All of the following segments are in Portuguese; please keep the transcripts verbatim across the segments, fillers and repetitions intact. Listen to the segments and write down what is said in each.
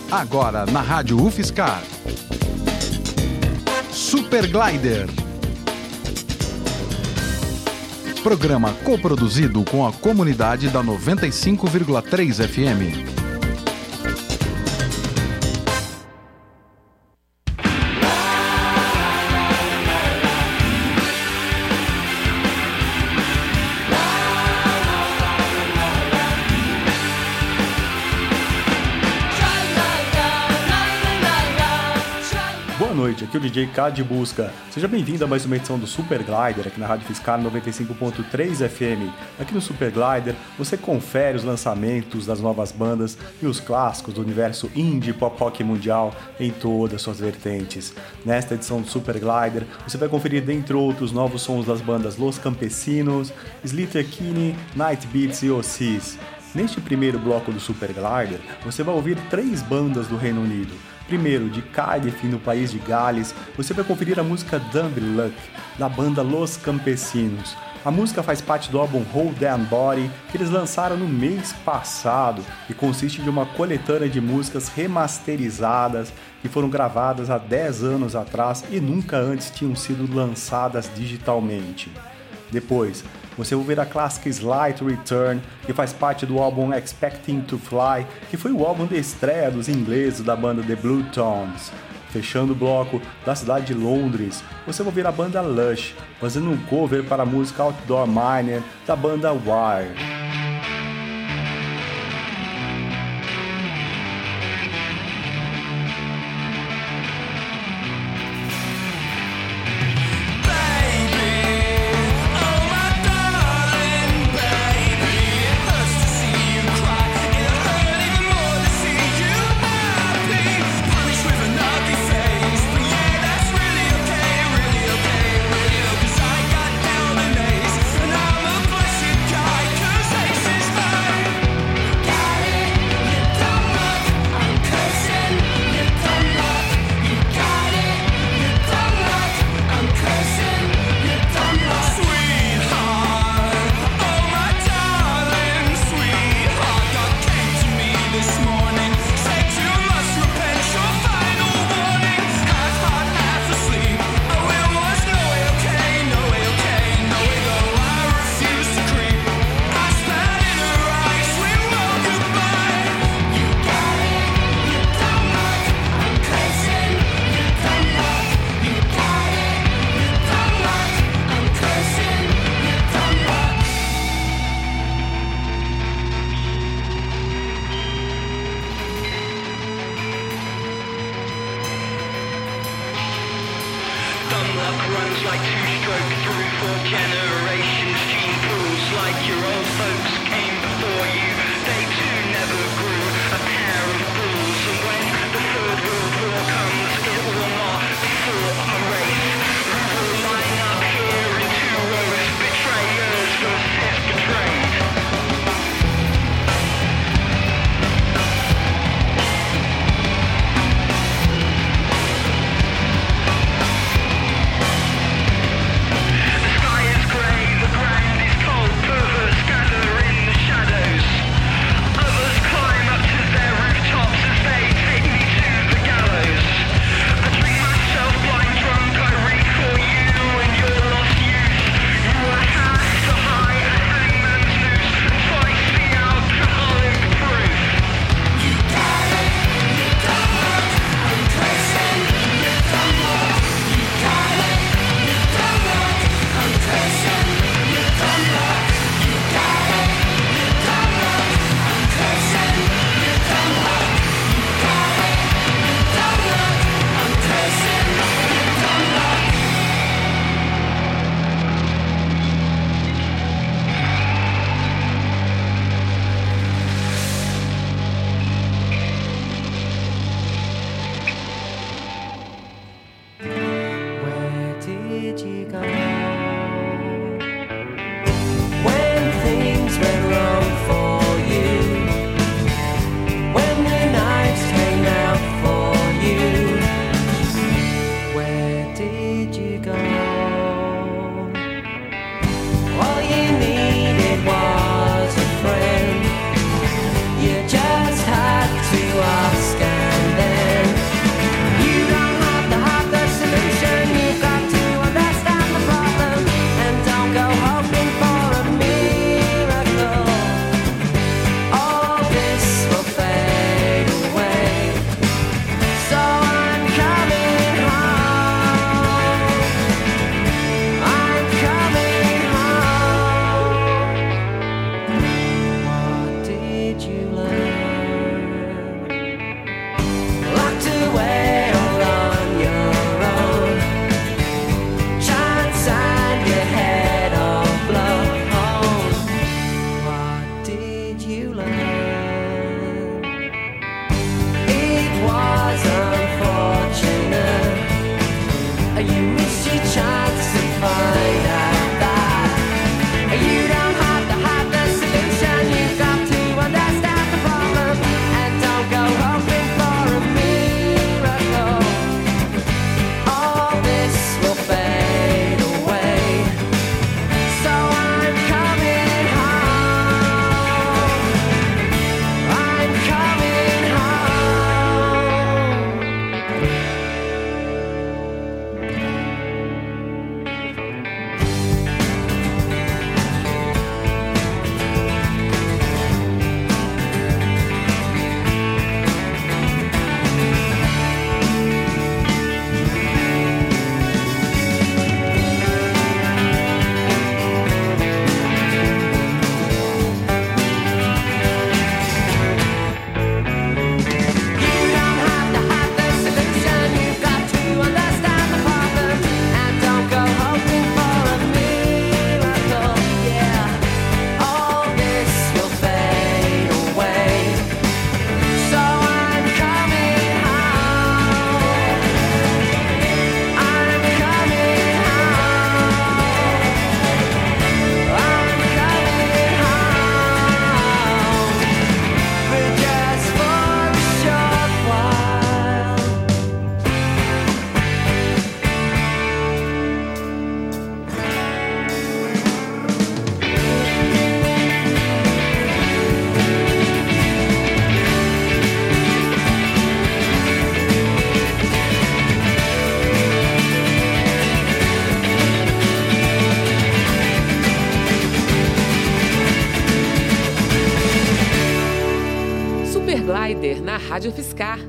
Agora na Rádio UFSCar. Super Glider. Programa coproduzido com a comunidade da noventa e cinco vírgula três F M. Aqui é o D J K de Busca. Seja bem-vindo a mais uma edição do Super Glider aqui na Rádio UFSCar noventa e cinco ponto três F M. Aqui no Super Glider você confere os lançamentos das novas bandas e os clássicos do universo indie pop rock mundial em todas as suas vertentes. Nesta edição do Super Glider você vai conferir, dentre outros, novos sons das bandas Los Campesinos, Sleater Kinney, Night Beats e Ossis. Neste primeiro bloco do Super Glider você vai ouvir três bandas do Reino Unido. Primeiro, de Cardiff, no país de Gales, você vai conferir a música Dumb Luck, da banda Los Campesinos. A música faz parte do álbum Hold Down Body, que eles lançaram no mês passado, e consiste de uma coletânea de músicas remasterizadas que foram gravadas há dez anos atrás e nunca antes tinham sido lançadas digitalmente. Depois, você vai ouvir a clássica Slight Return, que faz parte do álbum Expecting to Fly, que foi o álbum de estreia dos ingleses da banda The Blue Tones. Fechando o bloco da cidade de Londres, você vai ouvir a banda Lush, fazendo um cover para a música Outdoor Miner da banda Wire. The ground is cold, perverse, gather in the shadows. Super Glider na Rádio Fiscar.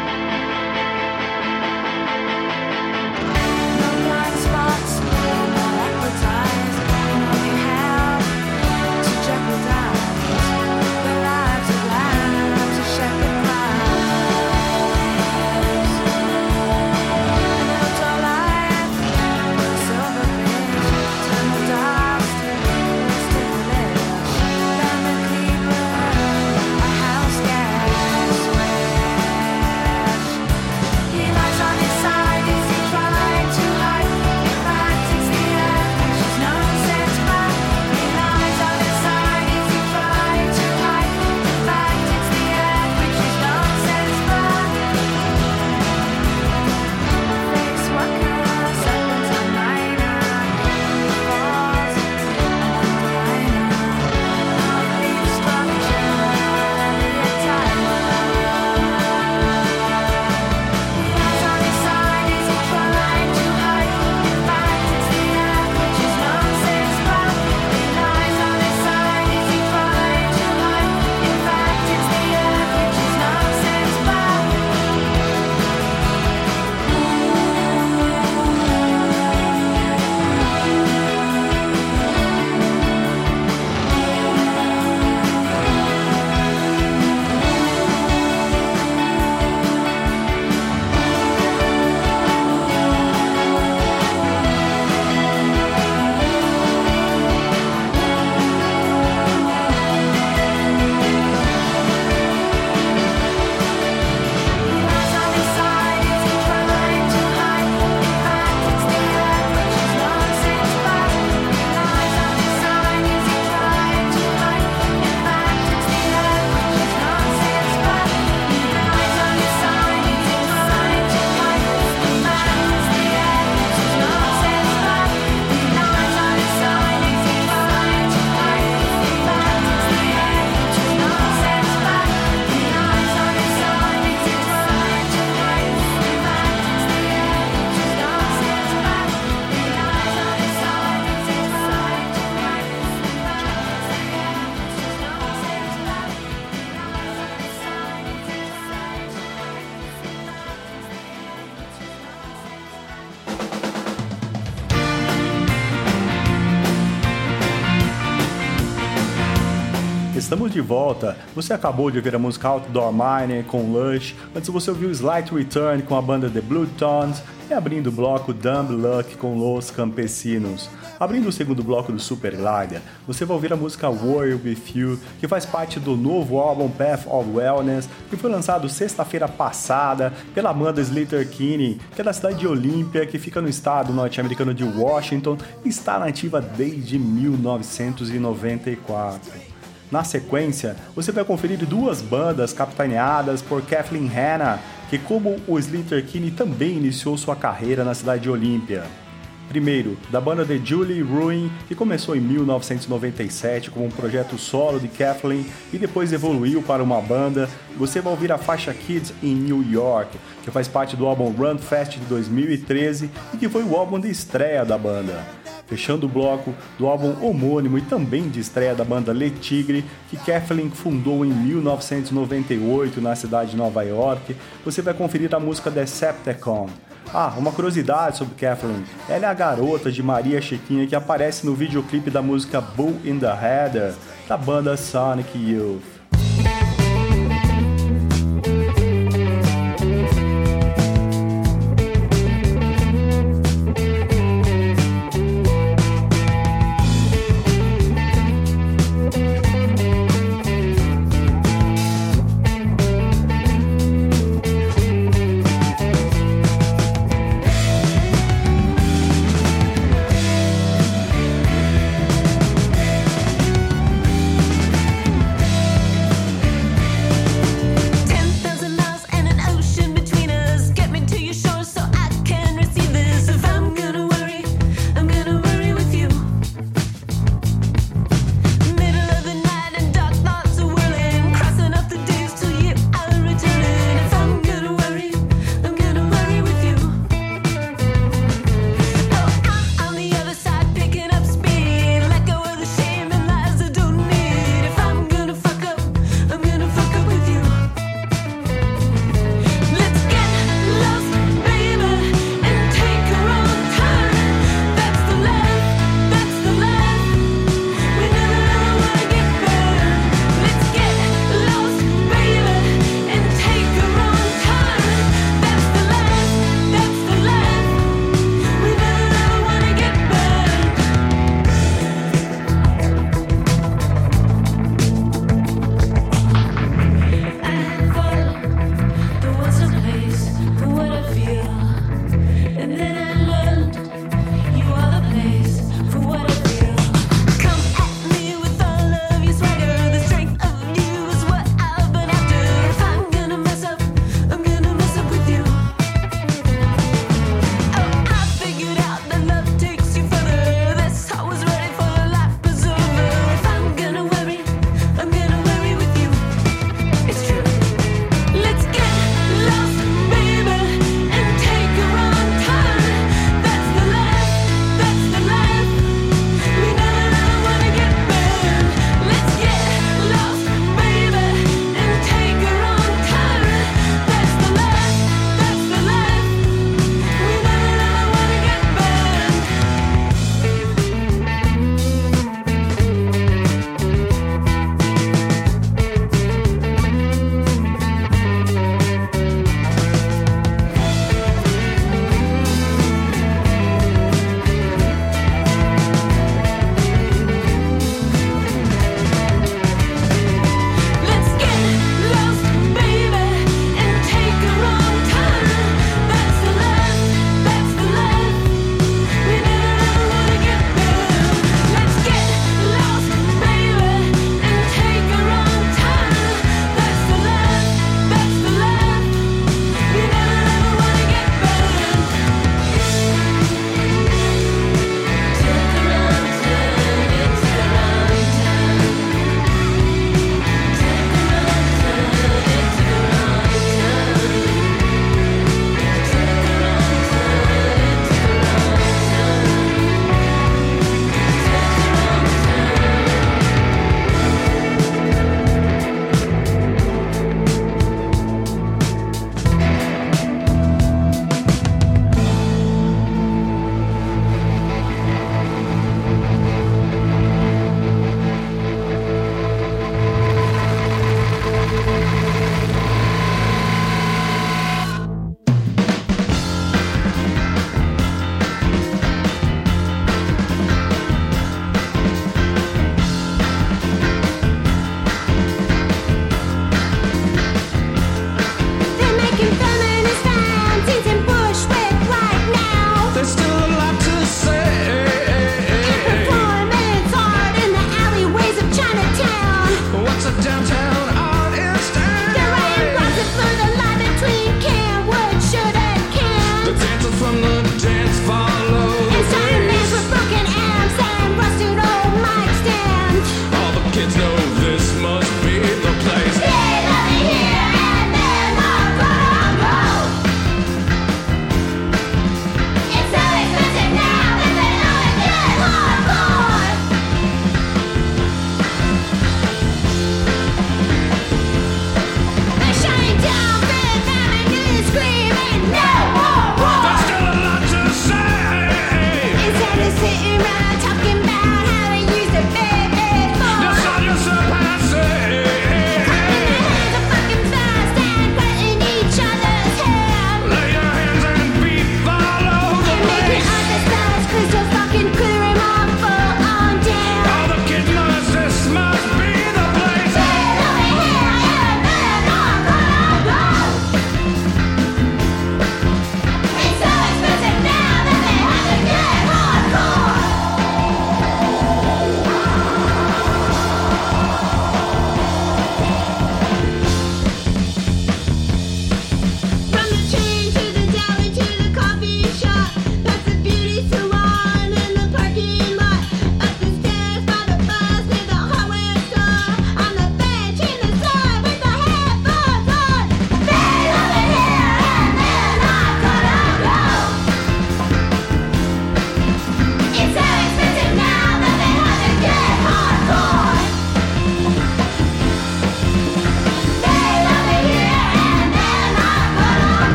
Estamos de volta. Você acabou de ouvir a música Outdoor Miner com Lush. Antes você ouviu Slight Return com a banda The Blue Tones. E abrindo o bloco Dumb Luck com Los Campesinos. Abrindo o segundo bloco do Super Glider, você vai ouvir a música Warrior With You, que faz parte do novo álbum Path of Wellness, que foi lançado sexta-feira passada pela banda Sleater-Kinney, que é da cidade de Olímpia, que fica no estado norte-americano de Washington e está nativa desde mil novecentos e noventa e quatro. Na sequência, você vai conferir duas bandas capitaneadas por Kathleen Hanna, que como o Sleater-Kinney também iniciou sua carreira na cidade de Olímpia. Primeiro, da banda The Julie Ruin, que começou em mil novecentos e noventa e sete como um projeto solo de Kathleen e depois evoluiu para uma banda, você vai ouvir a faixa Kids in New York, que faz parte do álbum Run Fest de dois mil e treze e que foi o álbum de estreia da banda. Fechando o bloco do álbum homônimo e também de estreia da banda Le Tigre, que Kathleen fundou em mil novecentos e noventa e oito na cidade de Nova York, você vai conferir a música Decepticon. Ah, uma curiosidade sobre Kathleen, ela é a garota de Maria Chiquinha que aparece no videoclipe da música Bull in the Heather, da banda Sonic Youth.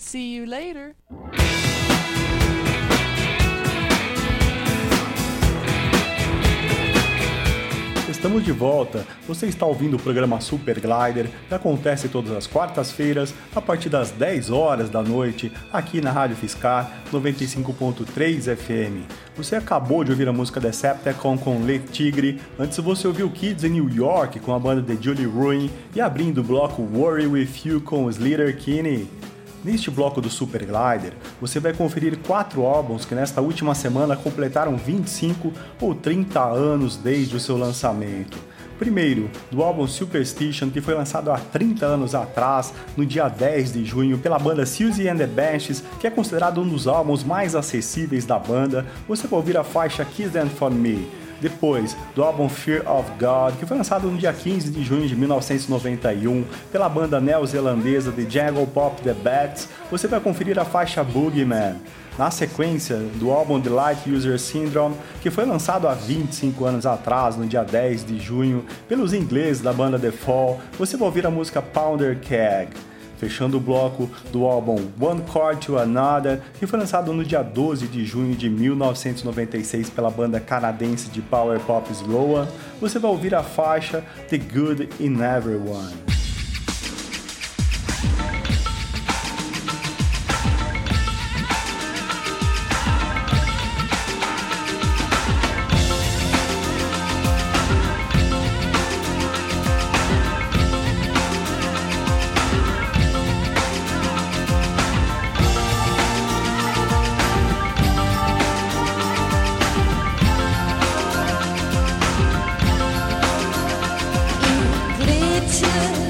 See you later. Estamos de volta. Você está ouvindo o programa Super Glider, que acontece todas as quartas-feiras, a partir das dez horas da noite, aqui na Rádio Fiscar noventa e cinco ponto três F M. Você acabou de ouvir a música Decepticon com Le Tigre, antes você ouviu Kids in New York com a banda The Julie Ruin e abrindo o bloco Worry With You com Slater Kinney. Neste bloco do Super Glider, você vai conferir quatro álbuns que nesta última semana completaram vinte e cinco ou trinta anos desde o seu lançamento. Primeiro, do álbum Superstition, que foi lançado há trinta anos atrás, no dia dez de junho, pela banda Siouxsie and the Banshees, que é considerado um dos álbuns mais acessíveis da banda, você vai ouvir a faixa Kiss Them For Me. Depois, do álbum Fear of God, que foi lançado no dia quinze de junho de mil novecentos e noventa e um pela banda neozelandesa The Jungle Pop The Bats, você vai conferir a faixa Boogeyman. Na sequência, do álbum The Light User Syndrome, que foi lançado há vinte e cinco anos atrás, no dia dez de junho, pelos ingleses da banda The Fall, você vai ouvir a música Pounder Keg. Fechando o bloco do álbum One Chord to Another, que foi lançado no dia doze de junho de mil novecentos e noventa e seis pela banda canadense de power pop Sloan, você vai ouvir a faixa The Good in Everyone. Picture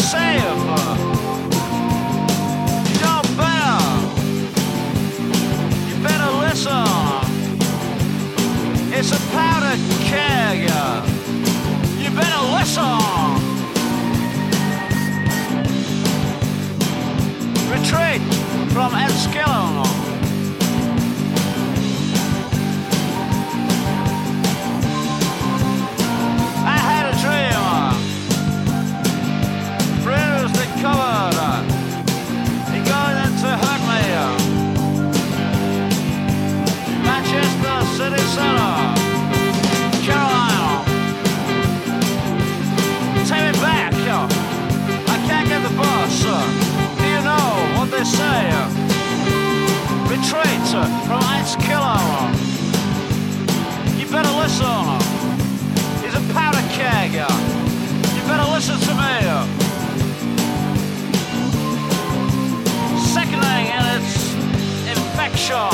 It's a powder keg. You better listen. Retreat from Enniskillen. I had a dream. Bruised and covered. He going to hurt me. Manchester City Centre. Carolina. Take me back. I can't get the bus. Do you know what they say? Retreat from Enniskillen. You better listen. He's a powder keg. You better listen to me. Sickening in its infection.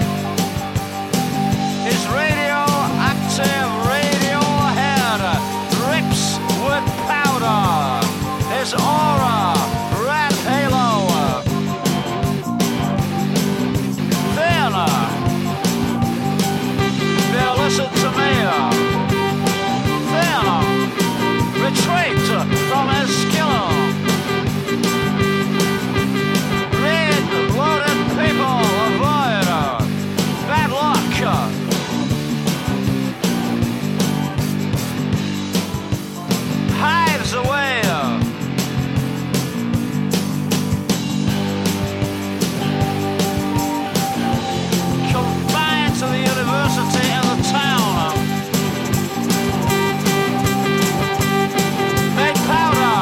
His radioactive radiohead drips with powder. His aura, red halo. Then, then listen to me. Then, retreat from Enniskillen. Red-blooded people avoid bad luck. Hives away. Confined to the university and the town. Made powder.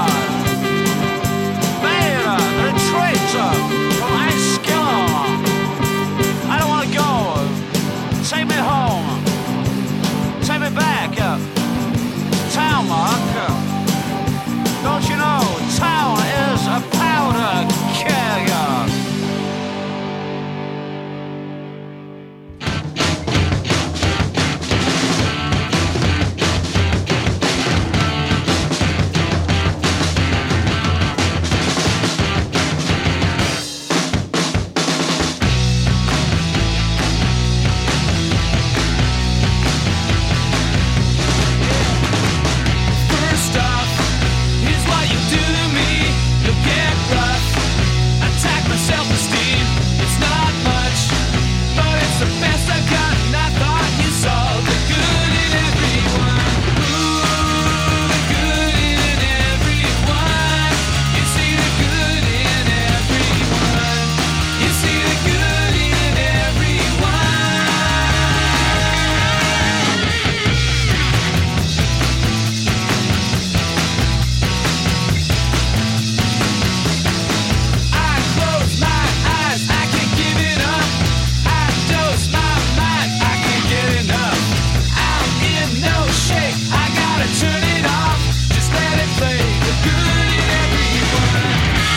Made a retreat from Enniskillen. I don't want to go. Take me home. Take me back. Town, Mark. Don't you know, town is a powder keg. First off, here's what you do to me. You'll get rough. Attack my self-esteem. It's not much, but it's the best I got. And I thought you saw the good in everyone. Ooh, the good in everyone. You see the good in everyone. You see the good in everyone. I close my eyes, I can't give it up. I dose my mind, I can't get enough. I'm in no shape, I gotta turn it off. Just let it play, the good in everyone.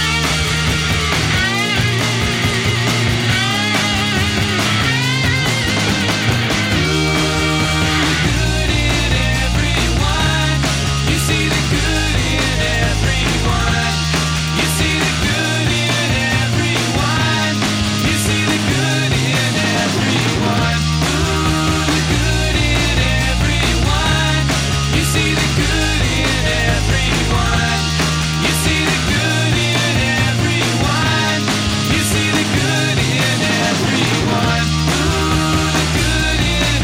Good in everyone. You see the good in everyone. You see the good in everyone. You see the good in everyone. Ooh, the good in everyone. You see the good in everyone. You see the good in everyone. You see the good in everyone. Ooh, the good in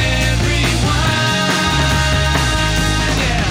everyone. Yeah.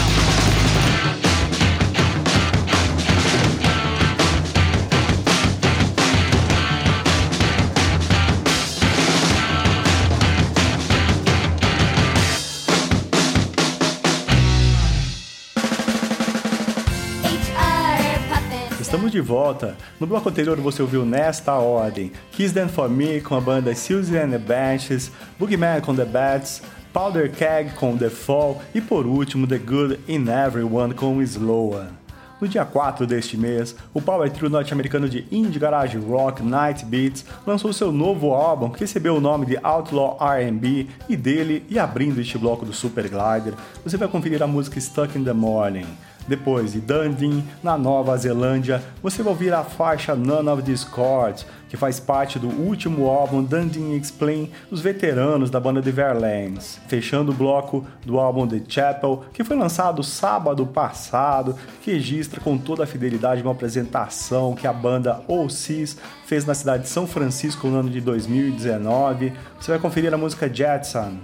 Estamos de volta. No bloco anterior você ouviu nesta ordem Kiss Them For Me com a banda Susie and the Banshees, Boogeyman com The Bats, Powder Keg com The Fall e por último The Good in Everyone com Sloan. No dia quatro deste mês, o power trio norte-americano de indie garage rock Night Beats lançou seu novo álbum que recebeu o nome de Outlaw R and B e dele, e abrindo este bloco do Super Glider, você vai conferir a música Stuck in the Morning. Depois de Dundee, na Nova Zelândia, você vai ouvir a faixa None of These Chords, que faz parte do último álbum Dundee Explain dos veteranos da banda The Verlaines. Fechando o bloco do álbum The Chapel, que foi lançado sábado passado, que registra com toda a fidelidade uma apresentação que a banda O Cs fez na cidade de São Francisco no ano de dois mil e dezenove. Você vai conferir a música Jetson.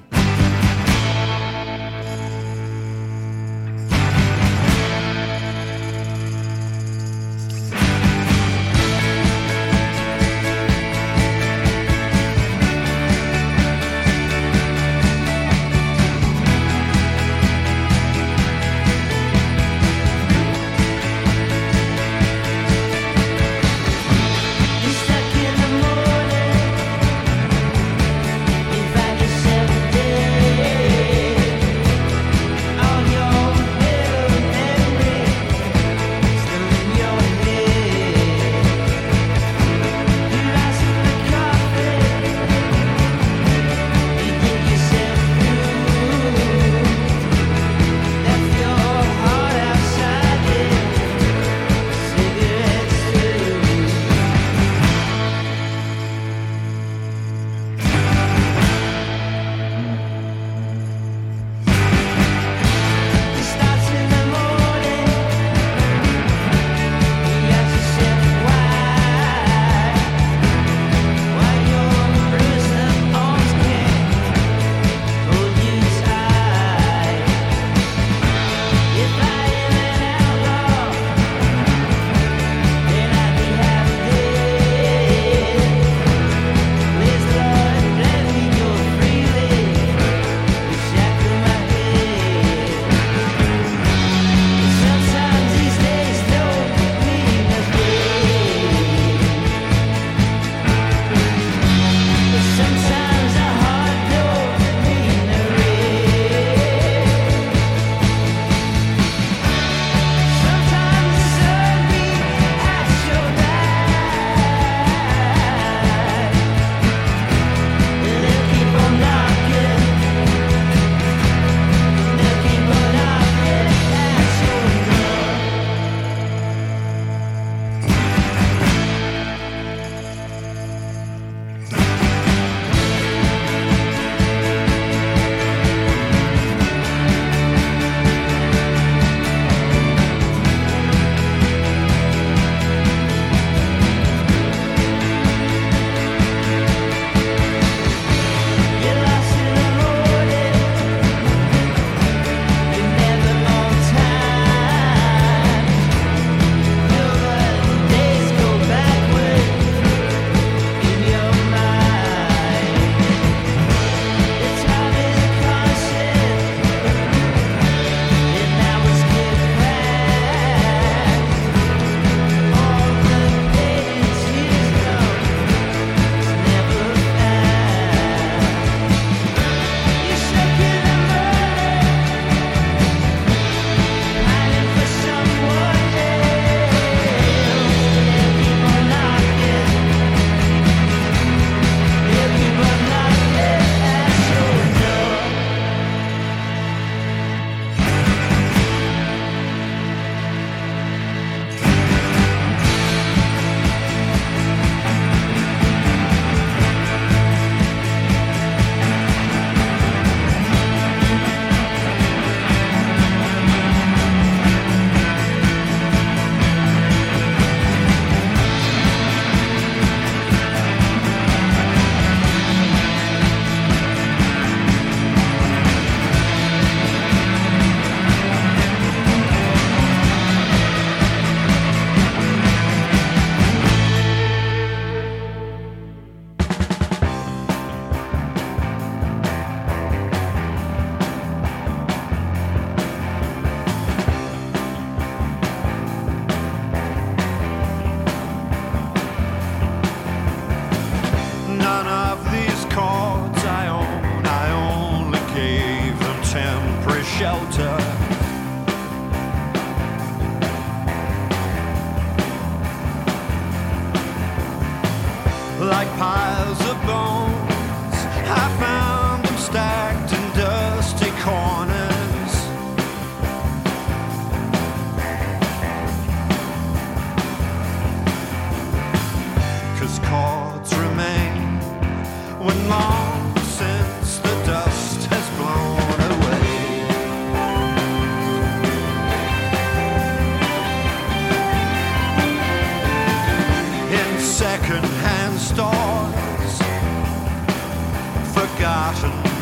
like piles of bones. I found them stacked in dusty corners.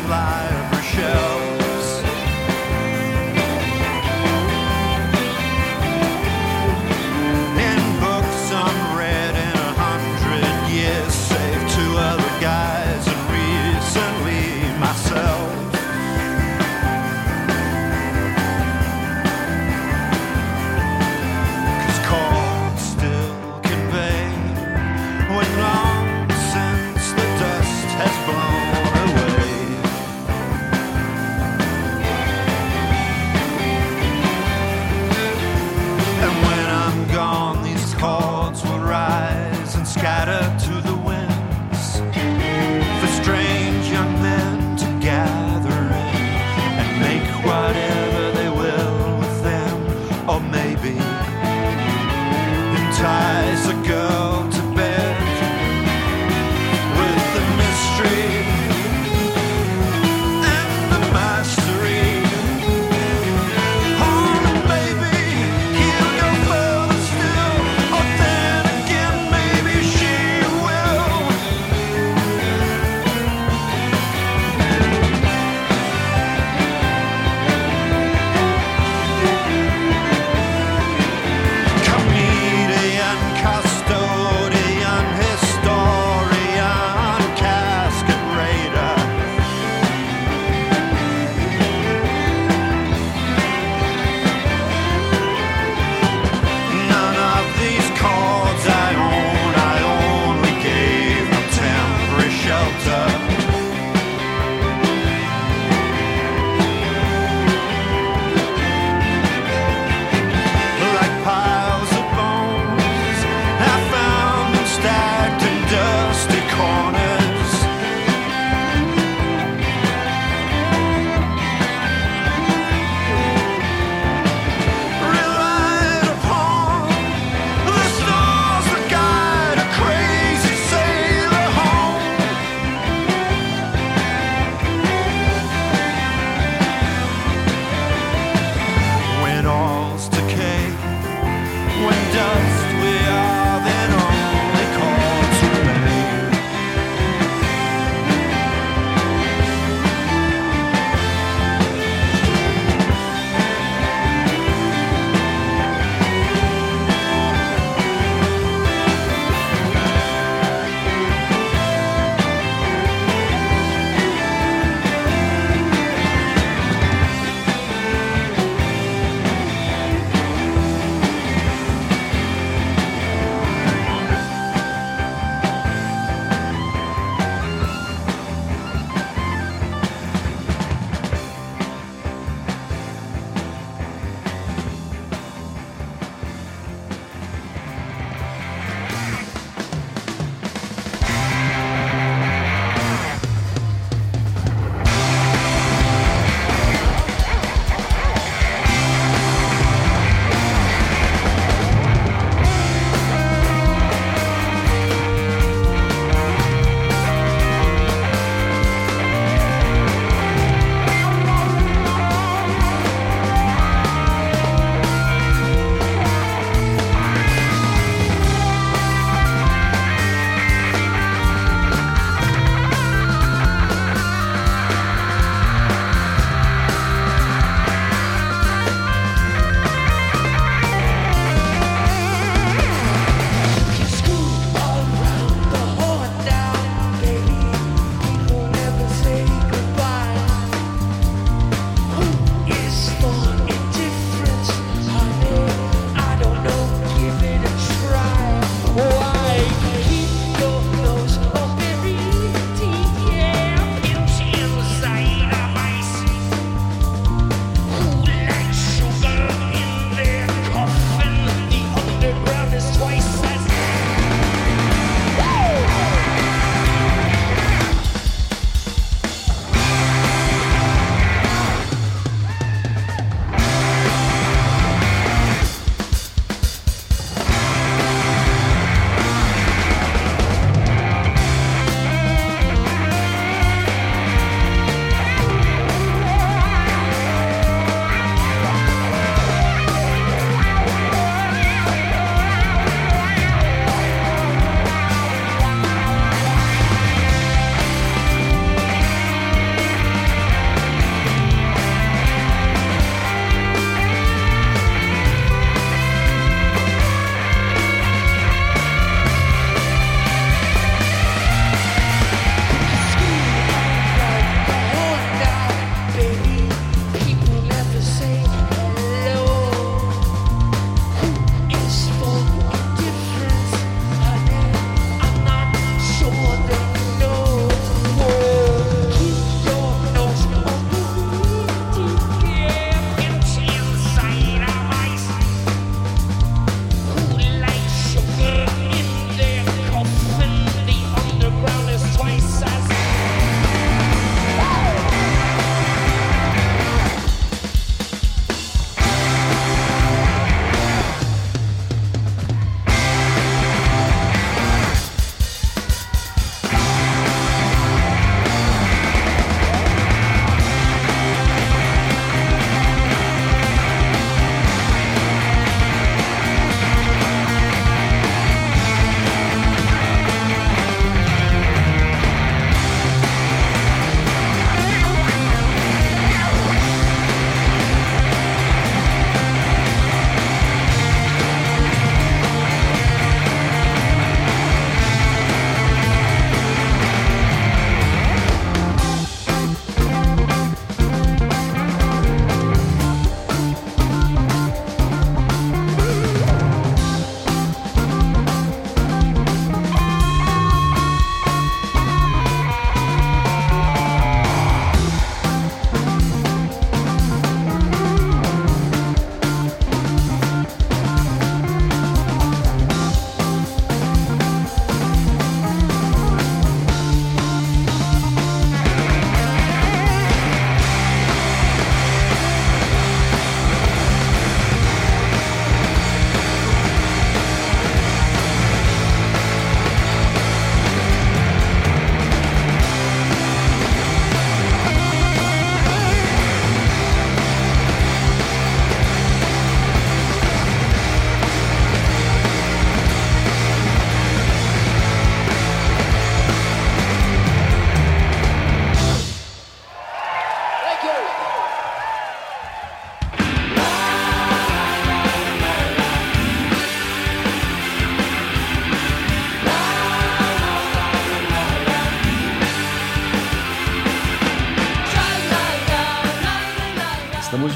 library shelves. In books unread in a hundred years, save two other guys and recently myself. Cause chords still convey when long since the dust has blown away. And when I'm gone, these chords will rise and scatter to the winds for strange young men to gather in and make whatever they will with them, or maybe entice a girl to bed with the mystery and the mastery. Oh, maybe he'll go further still, or then again maybe she will. Comedian, custodian, historian, casket raider. None of these chords I own, I only gave them temporary shelter. Like piles of bones, I found them stacked in dusty corners. Relied upon the stars that guide a crazy sailor home. When all's decay, when dust we are, then only chords remain.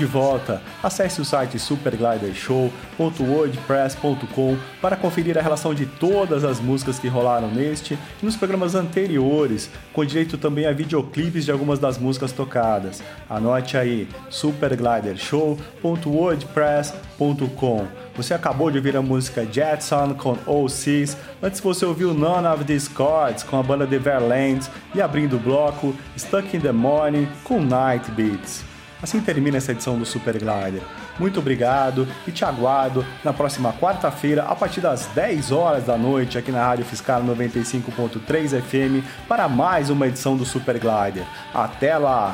de volta. Acesse o site super glider show ponto wordpress ponto com para conferir a relação de todas as músicas que rolaram neste e nos programas anteriores, com direito também a videoclipes de algumas das músicas tocadas. Anote aí, super glider show ponto wordpress ponto com. Você acabou de ouvir a música Jetson com O Cs, antes você ouviu None of These Chords com a banda The Verlands e abrindo o bloco Stuck in the Morning com Night Beats. Assim termina essa edição do Super Glider. Muito obrigado e te aguardo na próxima quarta-feira a partir das dez horas da noite aqui na Rádio Fiscar noventa e cinco ponto três F M para mais uma edição do Super Glider. Até lá!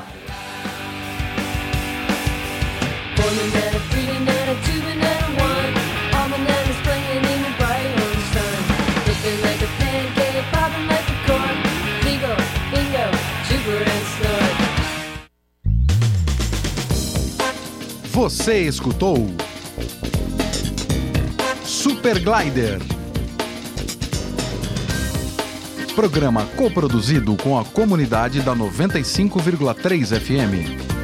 Você escutou Super Glider, programa coproduzido com a comunidade da noventa e cinco vírgula três F M.